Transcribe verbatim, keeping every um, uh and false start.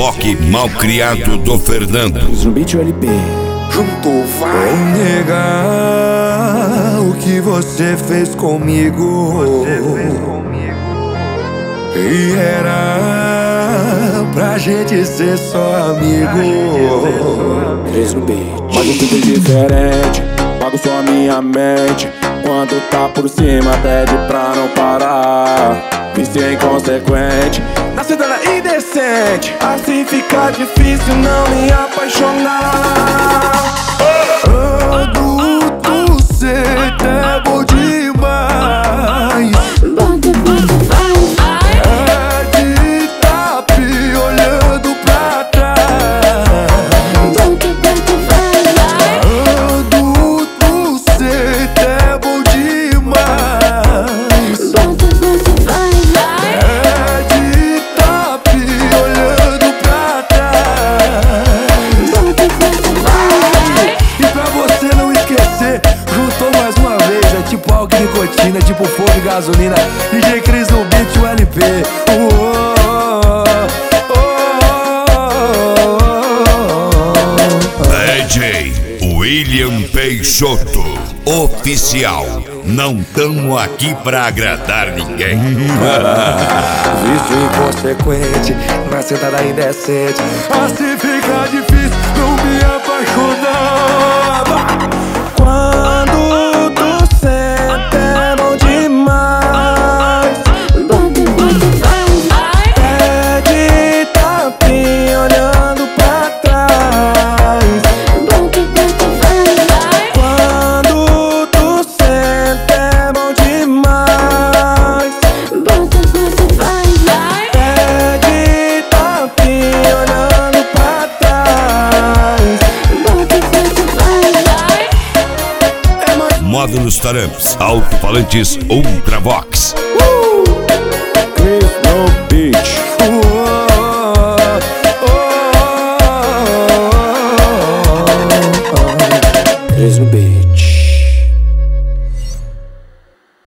Rock Malcriado do Fernando. No beat o L P. Juntou, vai. Vou negar o que você fez comigo. Você fez comigo. E era pra gente ser só amigo. Três no beat. Pago tudo diferente, pago só a minha mente. Quando tá por cima pede pra não parar. Vício inconsequente, na cidade indecente. Assim fica difícil não me apaixonar. Adulto, cê é bom demais. É de tapi olhando pra trás. Adulto, cê é bom demais. É de tapi olhando pra trás. E pra você não esquecer, juntou mais uma vez. É tipo álcool e nicotina, tipo fogo e gasolina. D J Cris no beat, o L P. Uou, oh, oh, oh. D J William Peixoto, oficial. Não tamo aqui pra agradar ninguém. Vício inconsequente, na sentada indecente. Assim fica difícil não me apaixonar. Quando tu senta é bom demais. Pede tapinha olhando pra trás. Quando tu senta é bom demais. Pede tapinha olhando pra trás. Módulos Taramps, alto-falantes Ultravox.